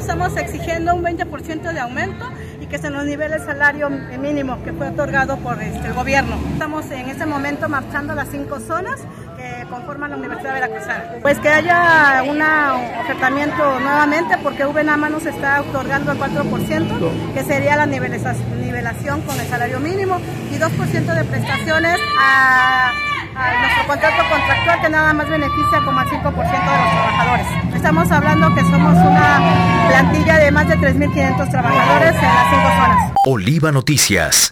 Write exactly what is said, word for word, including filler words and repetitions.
estamos exigiendo un veinte por ciento de aumento y que se nos nivele el salario mínimo que fue otorgado por este, el gobierno. Estamos en este momento marchando las cinco zonas que conforman la Universidad Veracruzana. Pues que haya un ofertamiento nuevamente, porque UVENAMA nos está otorgando el cuatro por ciento, que sería la nivelación con el salario mínimo, y dos por ciento de prestaciones a, a nuestro contrato contractual, que nada más beneficia como al cinco por ciento de los trabajadores. Estamos hablando que somos una plantilla de más de tres mil quinientos trabajadores en las cinco zonas. Oliva Noticias.